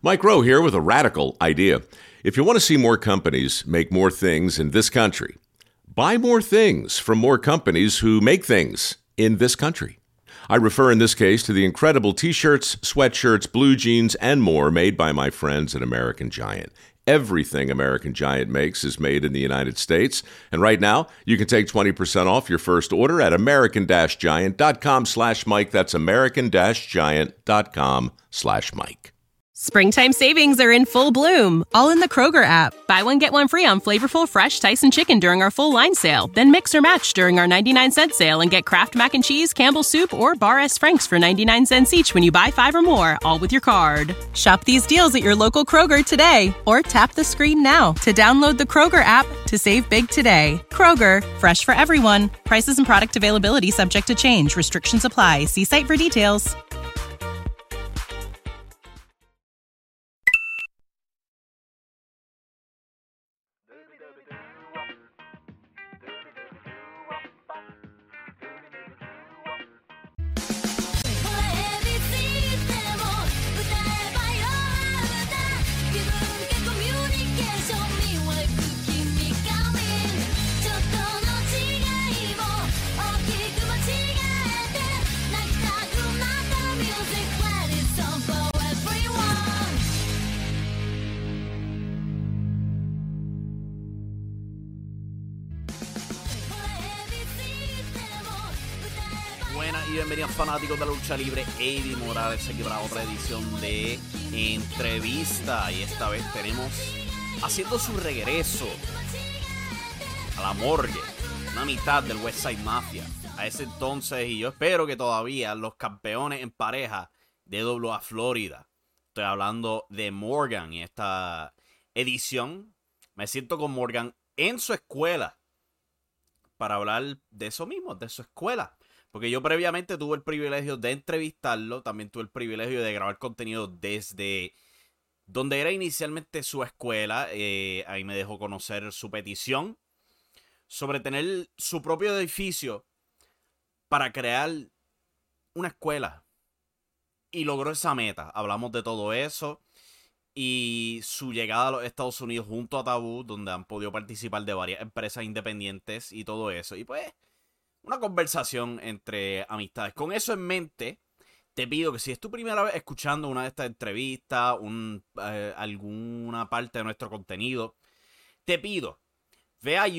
Mike Rowe here with a radical idea. If you want to see more companies make more things in this country, buy more things from more companies who make things in this country. I refer in this case to the incredible t-shirts, sweatshirts, blue jeans, and more made by my friends at American Giant. Everything American Giant makes is made in the United States. And right now, you can take 20% off your first order at american-giant.com/Mike. That's american-giant.com/Mike. Springtime savings are in full bloom, all in the Kroger app. Buy one, get one free on flavorful, fresh Tyson chicken during our full line sale. Then mix or match during our 99-cent sale and get Kraft Mac and Cheese, Campbell's Soup, or Bar S. Frank's for 99 cents each when you buy 5 or more, all with your card. Shop these deals at your local Kroger today, or tap the screen now to download the Kroger app to save big today. Kroger, fresh for everyone. Prices and product availability subject to change. Restrictions apply. See site for details. Buenas y bienvenidos fanáticos de la lucha libre. Eddie Morales aquí para otra edición de Entrevista. Y esta vez tenemos haciendo su regreso a la morgue, una mitad del West Side Mafia. A ese entonces, y yo espero que todavía, los campeones en pareja de WA Florida. Estoy hablando de Morgan. Y esta edición me siento con Morgan en su escuela para hablar de eso mismo, de su escuela. Porque yo previamente tuve el privilegio de entrevistarlo. También tuve el privilegio de grabar contenido desde donde era inicialmente su escuela. Ahí me dejó conocer su petición sobre tener su propio edificio para crear una escuela. Y logró esa meta. Hablamos de todo eso. Y su llegada a los Estados Unidos junto a Taboo, donde han podido participar de varias empresas independientes y todo eso. Y pues, una conversación entre amistades. Con eso en mente, te pido que si es tu primera vez escuchando una de estas entrevistas, alguna parte de nuestro contenido, te pido, ve a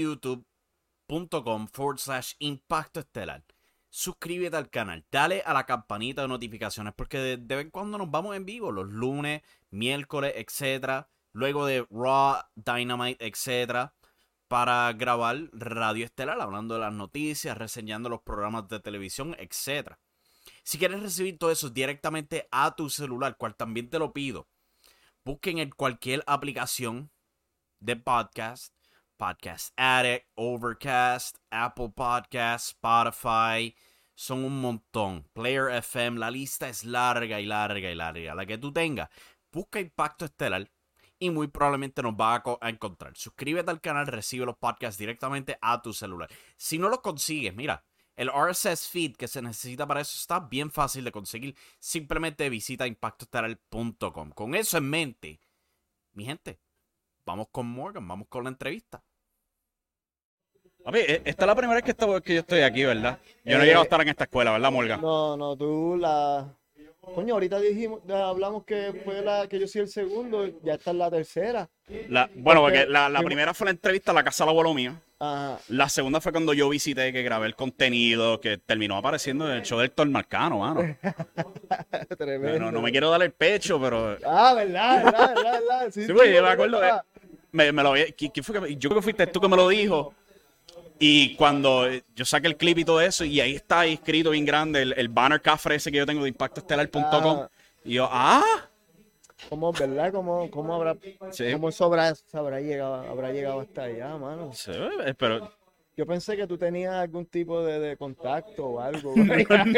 youtube.com/Impacto Estelar. Suscríbete al canal, dale a la campanita de notificaciones, porque de vez en cuando nos vamos en vivo, los lunes, miércoles, etc. Luego de Raw, Dynamite, etc., para grabar Radio Estelar, hablando de las noticias, reseñando los programas de televisión, etc. Si quieres recibir todo eso directamente a tu celular, cual también te lo pido, busquen en cualquier aplicación de podcast, Podcast Addict, Overcast, Apple Podcasts, Spotify, son un montón. Player FM, la lista es larga y larga y larga. La que tú tengas, busca Impacto Estelar y muy probablemente nos va a encontrar. Suscríbete al canal, recibe los podcasts directamente a tu celular. Si no los consigues, mira, el RSS feed que se necesita para eso está bien fácil de conseguir. Simplemente visita impactoestelar.com. Con eso en mente, mi gente, vamos con Morgan, vamos con la entrevista. Papi, esta es la primera vez que yo estoy aquí, ¿verdad? Yo no he llegado a estar en esta escuela, ¿verdad, Morgan? No, tú la... Coño, ahorita hablamos que fue la que yo soy el segundo, ya está en la tercera. Porque la primera fue la entrevista a la casa del abuelo mío. Ajá. La segunda fue cuando yo visité, que grabé el contenido, que terminó apareciendo en el show del Héctor Marcano, mano. Tremendo. No me quiero dar el pecho, pero... verdad. Sí, pues, yo me acuerdo me lo había... ¿Quién fue que... Yo creo que fuiste tú que me lo dijo. Y cuando yo saqué el clip y todo eso, y ahí está escrito bien grande el banner cafre ese que yo tengo de impactoestelar.com. Y yo, ¿Cómo, verdad? ¿Cómo habrá, sí. cómo eso habrá llegado hasta allá, mano? Sí, pero... Yo pensé que tú tenías algún tipo de contacto o algo. No,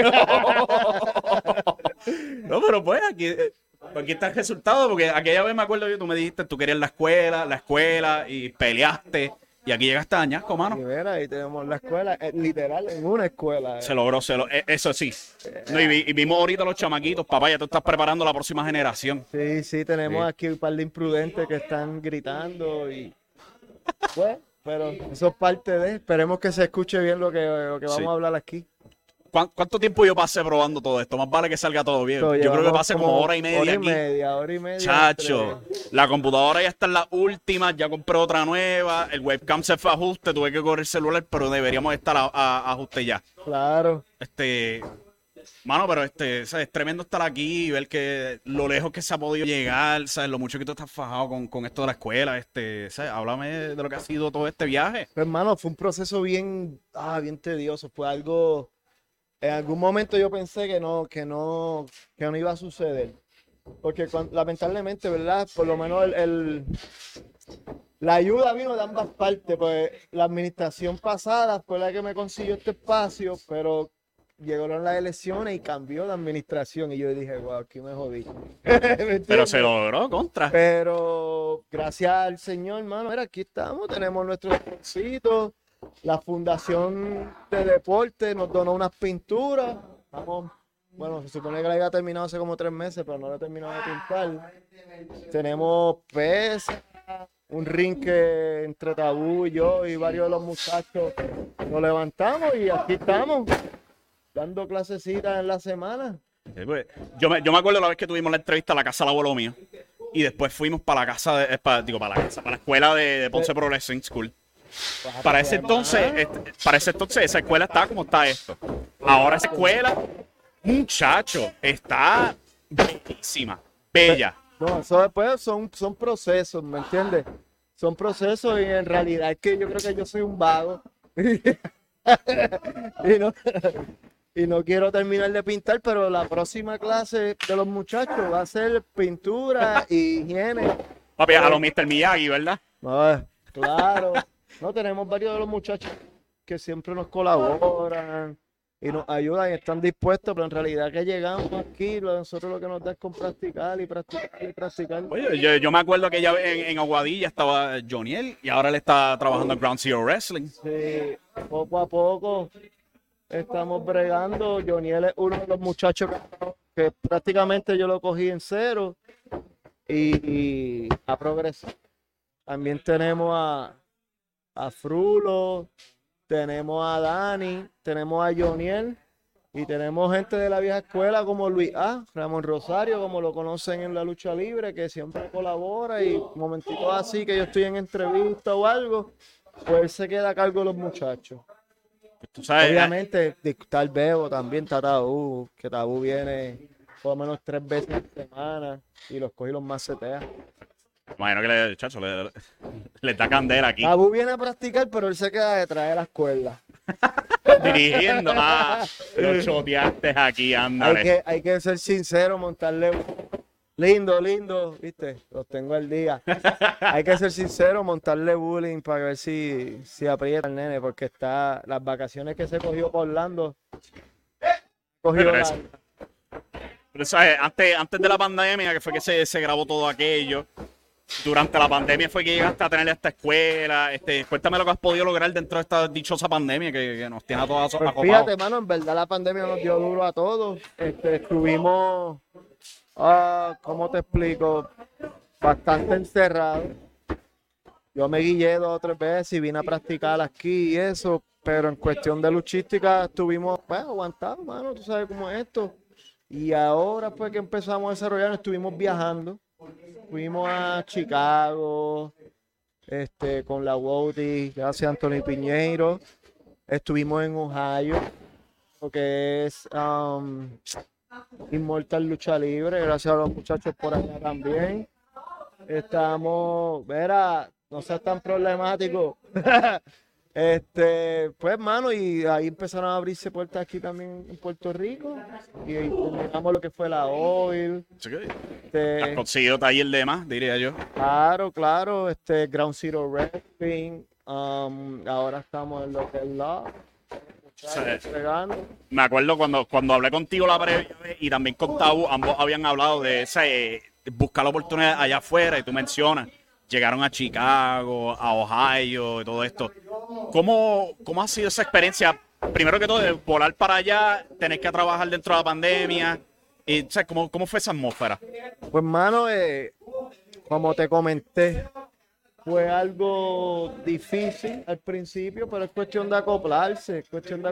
pero pues aquí está el resultado, porque aquella vez me acuerdo tú me dijiste, tú querías la escuela y peleaste. Y aquí llega hasta Añasco, Y mano. mira, ahí tenemos la escuela, literal, en una escuela. Se logró, eso sí. No, y vimos ahorita los chamaquitos, papá, ya tú estás preparando la próxima generación. Sí, tenemos Sí. aquí un par de imprudentes que están gritando y pues, pero eso es parte de, esperemos que se escuche bien lo que vamos Sí. a hablar aquí. ¿Cuánto tiempo yo pasé probando todo esto? Más vale que salga todo bien. So, Yo creo que llevamos pasé como hora y media aquí. Hora y media. Chacho, la computadora ya está en las últimas, ya compré otra nueva, el webcam se fue a ajuste, tuve que correr el celular, pero deberíamos estar a ajuste ya. Claro. Mano, pero o sea, es tremendo estar aquí y ver que lo lejos que se ha podido llegar, ¿sabes? Lo mucho que tú estás fajado con esto de la escuela, ¿sabes? Háblame de lo que ha sido todo este viaje. Pues, hermano, fue un proceso bien tedioso, fue algo, en algún momento yo pensé que no iba a suceder, porque lamentablemente, ¿verdad? Por lo menos la ayuda vino de ambas partes, pues la administración pasada fue la que me consiguió este espacio, pero llegaron las elecciones y cambió la administración y yo dije, wow, aquí me jodí. ¿Me Pero entiendes? se logró, contra. Pero gracias al Señor, hermano, mira, aquí estamos, tenemos nuestro esfuerzo. La Fundación de Deporte nos donó unas pinturas. Bueno, se supone que la había terminado hace como 3 meses, pero no la he terminado de pintar. Tenemos pesas, un ring que entre Tabú, yo y varios de los muchachos nos levantamos y aquí estamos, dando clasecitas en la semana. Pues, yo me acuerdo la vez que tuvimos la entrevista a la casa del abuelo mío y después fuimos para la casa, para la escuela de Ponce Progressing School. Para ese entonces esa escuela estaba como está esto. Ahora esa escuela, muchacho, está bellísima, bella. No, eso después son procesos, ¿me entiendes? Son procesos y en realidad es que yo creo que yo soy un vago. y no quiero terminar de pintar, pero la próxima clase de los muchachos va a ser pintura y higiene. Papi, a lo Mr. Miyagi, ¿verdad? Claro. No, tenemos varios de los muchachos que siempre nos colaboran y nos ayudan y están dispuestos, pero en realidad que llegamos aquí, nosotros lo que nos da es con practicar y practicar y practicar. Oye, yo me acuerdo que ya en Aguadilla estaba Joniel y ahora él está trabajando en Ground Zero Wrestling. Sí, poco a poco estamos bregando. Joniel es uno de los muchachos que prácticamente yo lo cogí en cero y ha progresado. También tenemos a Frulo, tenemos a Dani, tenemos a Joniel y tenemos gente de la vieja escuela como Luis A, Ramón Rosario, como lo conocen en la lucha libre, que siempre colabora y momentitos así que yo estoy en entrevista o algo, pues él se queda a cargo de los muchachos. Tú sabes, Obviamente está el Bebo, también está Tabú, que Tabú viene por lo menos 3 veces a la semana y los coge y los macetea. imagino que le da candela aquí. Tabú viene a practicar, pero él se queda detrás de la escuela. Dirigiendo. Lo choteaste aquí, ándale. Hay que ser sincero, montarle lindo, viste, los tengo al día. Hay que ser sincero, montarle bullying para ver si aprieta el nene, porque las vacaciones que se cogió por Orlando, Pero, ¿sabes? Antes de la pandemia, que fue que se grabó todo aquello, durante la pandemia fue que llegaste a tener esta escuela. Cuéntame lo que has podido lograr dentro de esta dichosa pandemia que nos tiene a todos Pues acopados. fíjate, mano, en verdad la pandemia nos dio duro a todos. Estuvimos, ¿cómo te explico? Bastante encerrados. Yo me guillé 2 o 3 veces y vine a practicar aquí y eso, pero en cuestión de luchística estuvimos aguantados, mano, tú sabes cómo es esto. Y ahora pues que empezamos a desarrollar, estuvimos viajando. Fuimos a Chicago, con la WOTY, gracias a Anthony Piñeiro. Estuvimos en Ohio, lo que es Inmortal Lucha Libre, gracias a los muchachos por allá también. No seas tan problemático. Pues, mano, y ahí empezaron a abrirse puertas aquí también en Puerto Rico. Y ahí terminamos lo que fue la OIL. Has conseguido taller de más, diría yo. Claro, Ground Zero Wrestling. Ahora estamos en lo que es la. Me acuerdo cuando hablé contigo la previa vez y también con Tabú, ambos habían hablado de buscar la oportunidad allá afuera y tú mencionas llegaron a Chicago, a Ohio y todo esto. ¿Cómo ha sido esa experiencia? Primero que todo, de volar para allá, tener que trabajar dentro de la pandemia. Y, o sea, ¿cómo fue esa atmósfera? Pues, mano, como te comenté, fue algo difícil al principio, pero es cuestión de acoplarse,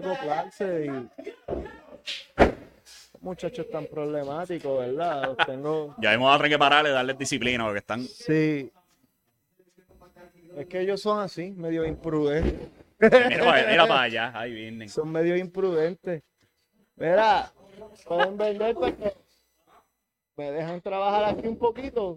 y muchachos tan problemáticos, ¿verdad? Los tengo... Ya vamos a tener que pararle, darles disciplina, porque están... Sí. Es que ellos son así, medio imprudentes. Mira para allá, ahí vienen. Son medio imprudentes. Mira, pueden vender porque me dejan trabajar aquí un poquito.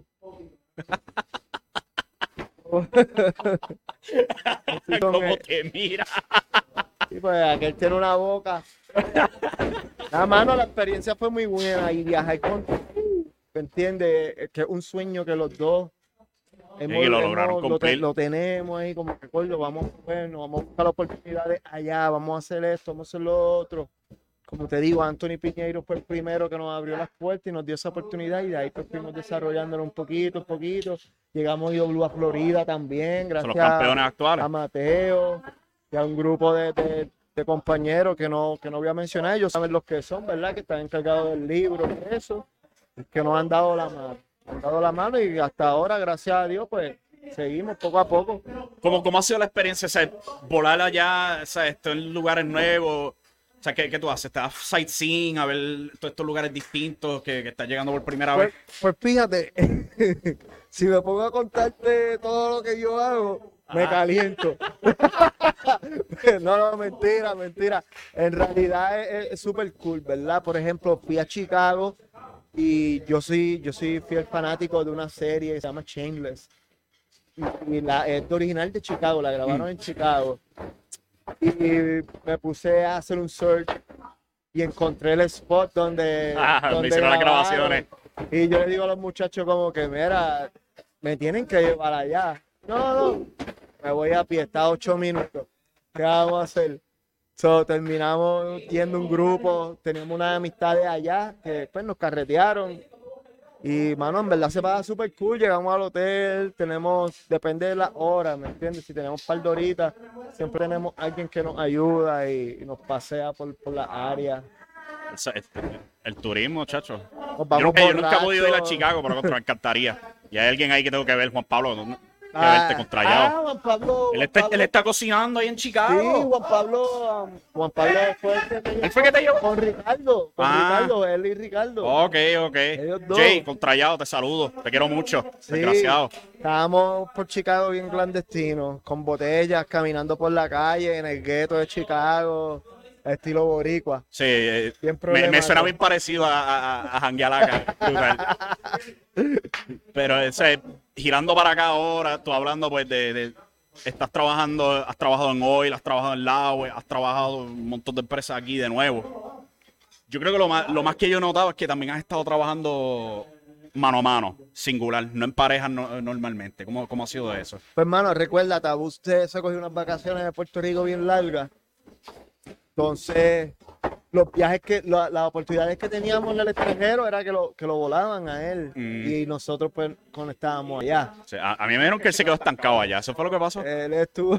Así con ¿Cómo el- te mira? Sí, pues aquel tiene una boca. Nada, mano, la experiencia fue muy buena y viajar con, ¿me entiendes? Que es un sueño que los dos que lo lograron cumplir. lo tenemos ahí como que, coño, vamos a buscar oportunidades allá, vamos a hacer esto, vamos a hacer lo otro. Como te digo, Anthony Piñeiro fue el primero que nos abrió las puertas y nos dio esa oportunidad y de ahí pues fuimos desarrollándolo un poquito. Llegamos a IW a Florida también, Son gracias los campeones actuales. a Mateo y a un grupo de compañeros que no voy a mencionar. Ellos saben los que son, ¿verdad? Que están encargados del libro y eso, que nos han dado la mano. Han dado la mano y hasta ahora, gracias a Dios, pues seguimos poco a poco. ¿Cómo ha sido la experiencia? O sea, volar allá, o sea, esto en lugares nuevos. O sea, ¿qué tú haces? ¿Estás sightseeing a ver todos estos lugares distintos que estás llegando por primera vez? Pues fíjate, si me pongo a contarte todo lo que yo hago, me caliento. No, mentira. En realidad es súper cool, ¿verdad? Por ejemplo, fui a Chicago y yo soy fiel fanático de una serie que se llama Shameless. Y es original de Chicago, la grabaron en Chicago. Y me puse a hacer un search y encontré el spot donde donde hicieron las grabaron. grabaciones. Y yo le digo a los muchachos como que, mira, me tienen que llevar allá. No, me voy a pie, está 8 minutos. ¿Qué vamos a hacer? Terminamos yendo un grupo, teníamos unas amistades allá que después nos carretearon. Y, mano, en verdad se pasa súper cool. Llegamos al hotel, depende de la hora, ¿me entiendes? Si tenemos un par de horitas, siempre tenemos alguien que nos ayuda y nos pasea por la área. El turismo, chacho. Nos vamos Yo nunca he podido ir a borrachos. Chicago, pero me encantaría. Y hay alguien ahí que tengo que ver, Juan Pablo, que verte con Trayado. Juan Pablo. Él está cocinando ahí en Chicago. Sí, Juan Pablo fue el que me ¿Él fue que te llevó? con Ricardo, él y Ricardo. Ok. Ellos dos. Jay, con Trayado, te saludo. Te quiero mucho. Sí, Desgraciado. estábamos por Chicago bien clandestinos, con botellas, caminando por la calle, en el gueto de Chicago, estilo boricua. Sí, Bien me problemático. suena bien parecido a janguear acá. Pero girando para acá ahora, tú hablando pues has trabajado en Oil, has trabajado en Laue, has trabajado en un montón de empresas aquí de nuevo. Yo creo que lo más que yo he notado es que también has estado trabajando mano a mano, singular, no en parejas normalmente. ¿Cómo ha sido eso? Pues, hermano, recuerda, Tabú usted se cogió unas vacaciones de Puerto Rico bien largas. Entonces, los viajes las oportunidades que teníamos en el extranjero era que lo volaban a él. Y nosotros, pues, conectábamos allá. O sea, a mí me dijeron que él se quedó estancado allá. ¿Eso fue lo que pasó? Él estuvo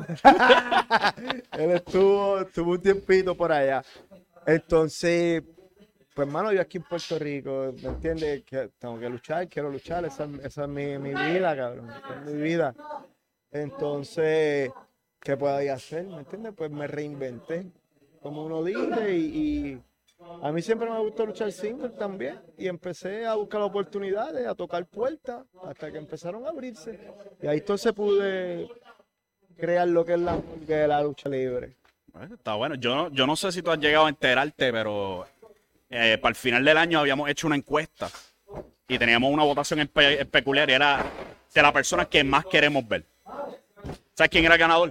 un tiempito por allá. Entonces, pues, hermano, yo aquí en Puerto Rico, ¿me entiendes? Que tengo que luchar, quiero luchar, esa es mi vida, cabrón, es mi vida. Entonces, ¿qué podía hacer? ¿Me entiendes? Pues me reinventé, como uno dice, y a mí siempre me gustó luchar single también, y empecé a buscar oportunidades, a tocar puertas, hasta que empezaron a abrirse. Y ahí entonces pude crear lo que es la lucha libre. Está bueno. Yo no sé si tú has llegado a enterarte, pero para el final del año habíamos hecho una encuesta y teníamos una votación peculiar y era de la persona que más queremos ver. ¿Sabes quién era el ganador?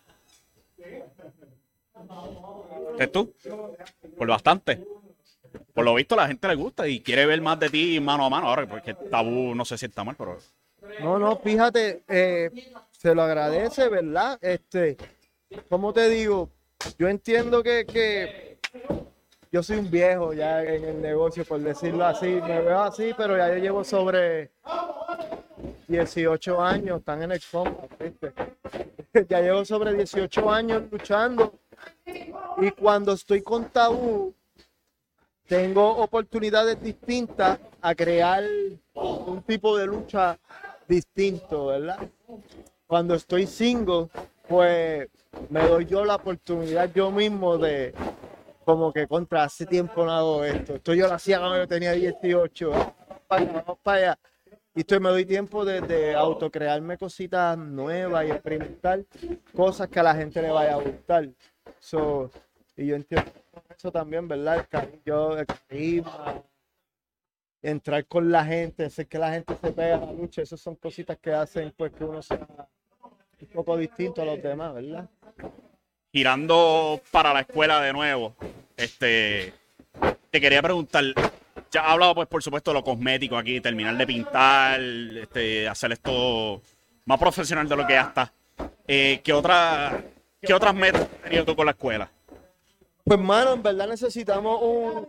¿Es tú? Por bastante. Por lo visto, a la gente le gusta y quiere ver más de ti mano a mano. Ahora, porque Tabú no sé si está mal, pero... No, fíjate, se lo agradece, ¿verdad? ¿Cómo te digo? Yo entiendo que yo soy un viejo ya en el negocio, por decirlo así. Me veo así, pero ya yo llevo sobre 18 años, están en el combat, ¿viste? Ya llevo sobre 18 años luchando y cuando estoy con Tabú, tengo oportunidades distintas a crear un tipo de lucha distinto, ¿verdad? Cuando estoy single, pues me doy yo la oportunidad yo mismo de, como que contra hace tiempo no hago esto. Esto yo lo hacía cuando yo tenía 18, vamos para allá. Y me doy tiempo de autocrearme cositas nuevas y experimentar cosas que a la gente le vaya a gustar. Y yo entiendo eso también, ¿verdad? El carisma, entrar con la gente, hacer que la gente se pegue a la lucha, esas son cositas que hacen pues que uno sea un poco distinto a los demás, ¿verdad? Girando para la escuela de nuevo, te quería preguntar, ya has hablado pues por supuesto de lo cosmético aquí, terminar de pintar, hacer esto más profesional de lo que ya está. ¿Qué otras metas has tenido tú con la escuela? Pues mano, en verdad necesitamos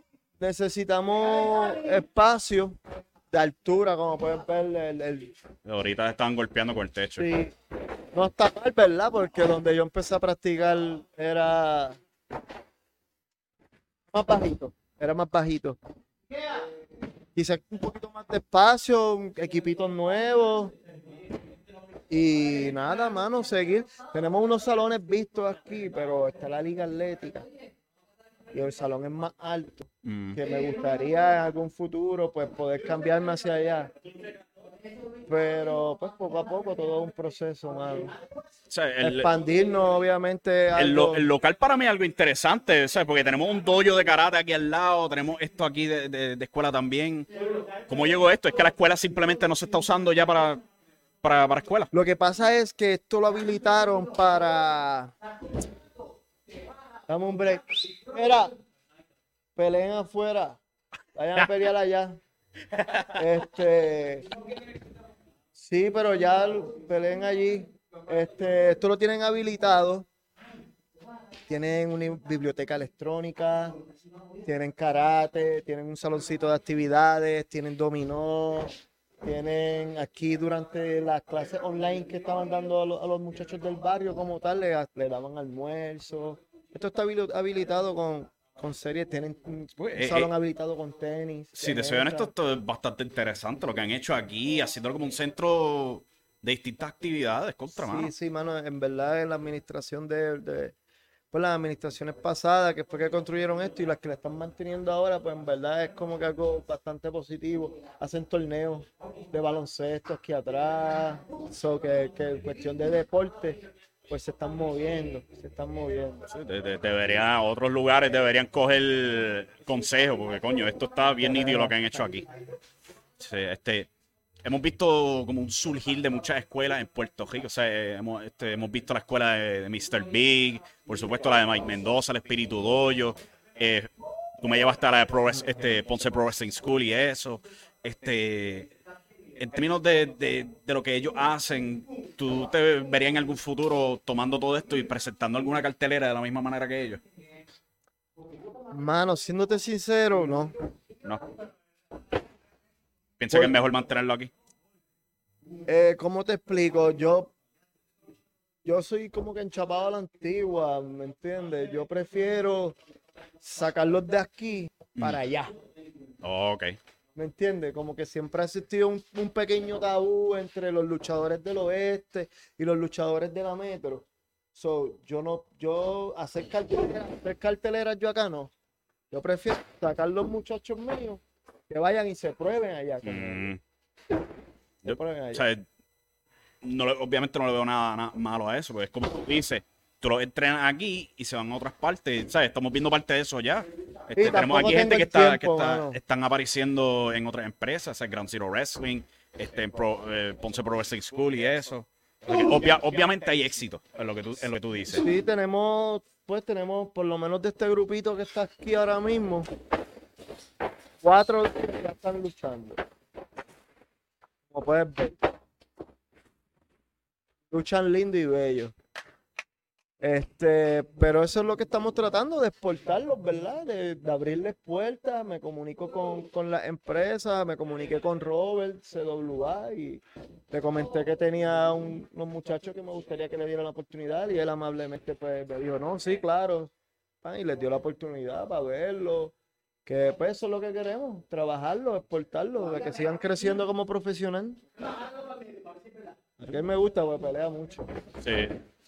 espacio de altura, como pueden ver. Ahorita estaban golpeando con el techo. Sí, no está mal, ¿verdad? Porque donde yo empecé a practicar era más bajito. Quizás un poquito más de espacio, equipitos nuevos. Y nada, mano, seguir. Tenemos unos salones vistos aquí, pero está la liga atlética. Y el salón es más alto. Que me gustaría en algún futuro pues poder cambiarme hacia allá. Pero pues poco a poco todo es un proceso, mano. O sea, expandirnos, obviamente. El local para mí es algo interesante, ¿sabes? Porque tenemos un dojo de karate aquí al lado, tenemos esto aquí de escuela también. ¿Cómo llegó esto? Es que la escuela simplemente no se está usando ya para escuela. Lo que pasa es que esto lo habilitaron para... Dame un break. Mira, peleen afuera. Vayan a pelear allá. Sí, pero ya peleen allí. Esto lo tienen habilitado. Tienen una biblioteca electrónica, tienen karate, tienen un saloncito de actividades, tienen dominó, tienen aquí durante las clases online que estaban dando a los muchachos del barrio como tal, le daban almuerzo. Esto está habilitado con series, tienen un salón habilitado con tenis. Si te soy honesto, esto es bastante interesante lo que han hecho aquí, haciéndolo como un centro de distintas actividades, mano. Sí, mano, en verdad en la administración pues las administraciones pasadas, que fue que construyeron esto y las que le están manteniendo ahora, pues en verdad es como que algo bastante positivo. Hacen torneos de baloncesto aquí atrás, que en cuestión de deporte, pues se están moviendo. Sí, otros lugares deberían coger consejo, porque coño, esto está bien nítido lo que han hecho aquí. Sí, hemos visto como un surgir de muchas escuelas en Puerto Rico. O sea, hemos visto la escuela de Mr. Big, por supuesto la de Mike Mendoza, el Espíritu Dojo. Tú me llevaste a la de Ponce Pro Wrestling School y eso. En términos de lo que ellos hacen, ¿tú te verías en algún futuro tomando todo esto y presentando alguna cartelera de la misma manera que ellos? Mano, siéndote sincero, no. No. ¿Piensa que es mejor mantenerlo aquí? ¿Cómo te explico? Yo soy como que enchapado a la antigua, ¿me entiendes? Yo prefiero sacarlos de aquí para allá. Oh, ok. ¿Me entiendes? Como que siempre ha existido un pequeño tabú entre los luchadores del oeste y los luchadores de la metro. Yo hacer carteleras yo acá no. Yo prefiero sacar los muchachos míos que vayan y se prueben allá. O sea, obviamente no le veo nada malo a eso, porque es como tú dices, tú los entrenas aquí y se van a otras partes, ¿sabes? Estamos viendo parte de eso ya. Tenemos aquí gente que están apareciendo en otras empresas, el Ground Zero Wrestling, en Ponce Pro Wrestling School y eso. Obviamente hay éxito en lo que tú dices. Sí, tenemos por lo menos de este grupito que está aquí ahora mismo, 4 que ya están luchando. Como puedes ver. Luchan lindo y bello. Pero eso es lo que estamos tratando, de exportarlos, ¿verdad? De abrirles puertas. Me comunico con las empresas, me comuniqué con Robert, CWA, y te comenté que tenía unos muchachos que me gustaría que le dieran la oportunidad, y él amablemente pues me dijo, no, sí, claro, y les dio la oportunidad para verlo, que pues eso es lo que queremos, trabajarlo, exportarlo, de que sigan creciendo como profesional. A él me gusta, pues pelea mucho. Sí.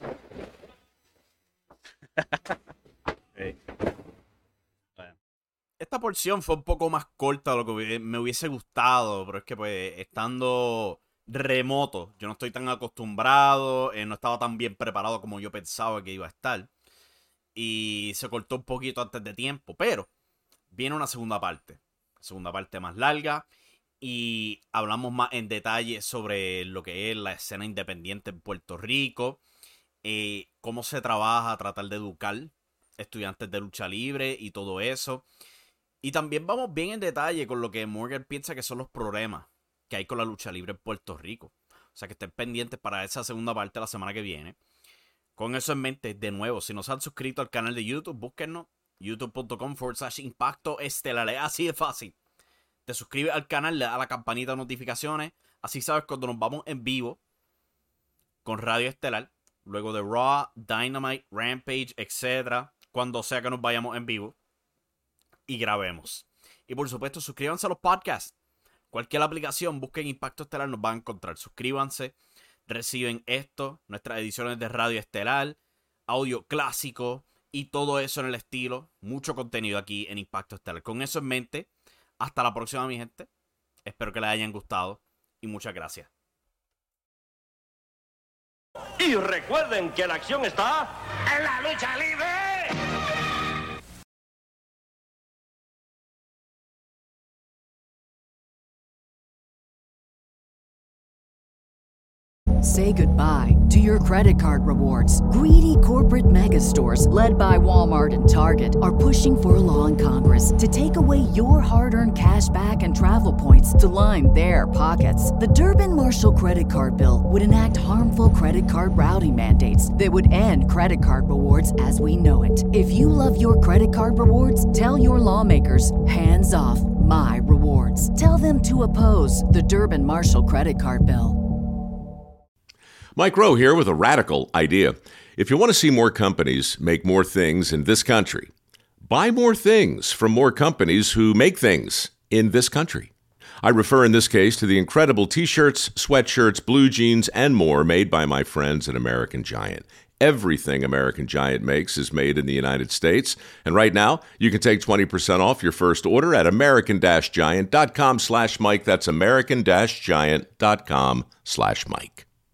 Hey. Bueno. Esta porción fue un poco más corta de lo que me hubiese gustado, pero es que pues estando remoto, yo no estoy tan acostumbrado, no estaba tan bien preparado como yo pensaba que iba a estar, y se cortó un poquito antes de tiempo, pero viene una segunda parte más larga, y hablamos más en detalle sobre lo que es la escena independiente en Puerto Rico, cómo se trabaja a tratar de educar estudiantes de lucha libre y todo eso. Y también vamos bien en detalle con lo que Morgan piensa que son los problemas que hay con la lucha libre en Puerto Rico. O sea que estén pendientes para esa segunda parte la semana que viene. Con eso en mente, de nuevo, si no se han suscrito al canal de YouTube, búsquennos, youtube.com/Impacto Estelar. Es así de fácil. Te suscribes al canal, le das a la campanita de notificaciones, así sabes cuando nos vamos en vivo con Radio Estelar. Luego de Raw, Dynamite, Rampage, etc. Cuando sea que nos vayamos en vivo y grabemos. Y por supuesto, suscríbanse a los podcasts. Cualquier aplicación, busquen Impacto Estelar, nos van a encontrar. Suscríbanse, reciben esto, nuestras ediciones de Radio Estelar, audio clásico y todo eso en el estilo. Mucho contenido aquí en Impacto Estelar. Con eso en mente, hasta la próxima, mi gente. Espero que les hayan gustado y muchas gracias. Y recuerden que la acción está en la lucha libre. Say goodbye to your credit card rewards. Greedy corporate mega stores, led by Walmart and Target, are pushing for a law in Congress to take away your hard-earned cash back and travel points to line their pockets. The Durbin-Marshall credit card bill would enact harmful credit card routing mandates that would end credit card rewards as we know it. If you love your credit card rewards, tell your lawmakers, hands off my rewards. Tell them to oppose the Durbin-Marshall credit card bill. Mike Rowe here with a radical idea. If you want to see more companies make more things in this country, buy more things from more companies who make things in this country. I refer in this case to the incredible t-shirts, sweatshirts, blue jeans, and more made by my friends at American Giant. Everything American Giant makes is made in the United States. And right now, you can take 20% off your first order at american-giant.com/Mike. That's american-giant.com/Mike.